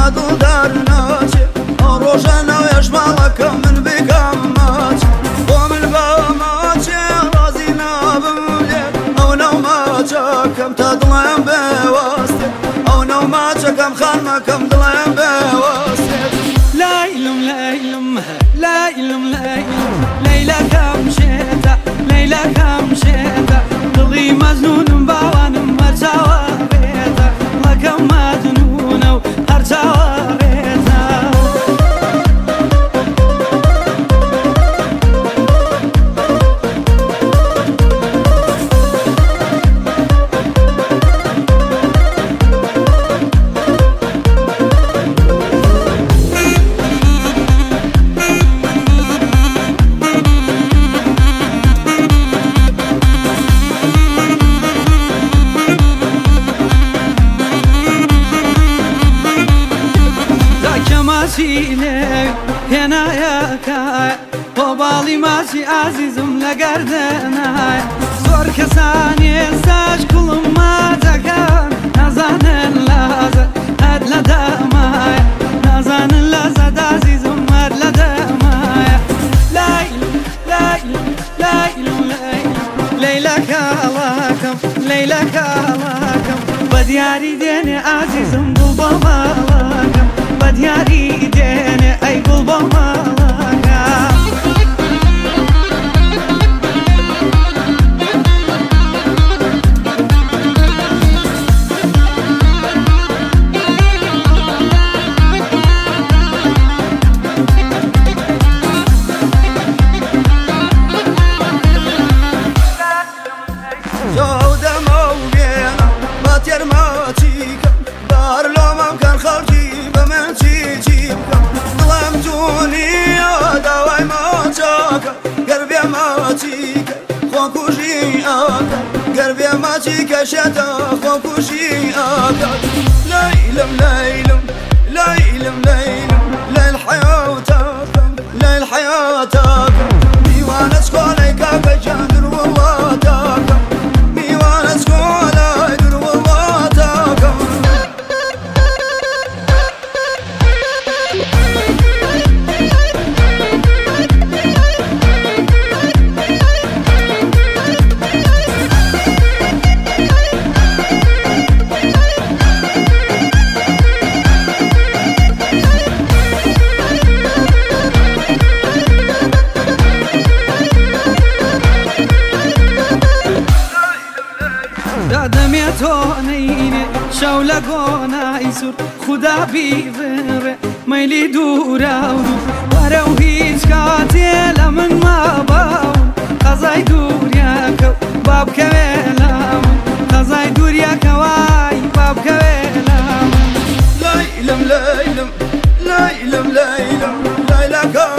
دڵدار ناچێ ئەو ڕۆژە ناوێش ماڵەکەم من بکەم ماچ بۆ من بە ماچێ ڕازی نابم لێ ئەو ناو ماچەکەم تا دڵێم بێوەستێ ئەو ناو ماچەکەم خانمەکەم دڵێم بێوەستێ لەیلم لەیلم لەیلم لەیلم لەیلەکەم شێتە لەیلەکەم شێتە دڵی مەجنونم باوانم هەرچاوەڕێتە وەکەم مەجنونە و هەرچاوەڕێتە هێنایەکایە بۆ باڵی ماچی ئازیزم لە گەردەنایە زۆر کەسان ئێستاش کوڵم ماچەکەن نازانن لازە هەر لە دەمایە نازانن لەزەد ئازیزم هەر لە دەمایە لەیلم لەیلم لەیلم لەیلم لەیلەکەڵەکەم لەیلەکەڵەکەم بە دیاری دێنێ ئازیزم گوڵ بۆ ماڵەکەم بە دیاری دێنێ ئەی گوڵ بۆ ماڵەکەم قلبي ماشي كشتا خوكوشي أكاد ليلم ليلم ليلم ليلم ليل حياتك ليل حياتك ديوان سكوليك بجندر وواتك ديوان سكوليك وواتك تۆنینێ شەو لە گۆنای سوور خودا بیڕێ مەیلی دوورە و دوور وەرە و هیچ کاتێ لە من ماباون قەزای دووریەکە و بابکەوێ لە من قەزای دووریەکەوای بابکەوێ لە من لەیلم لەیلم لەیلم لەیلم لەیلەکە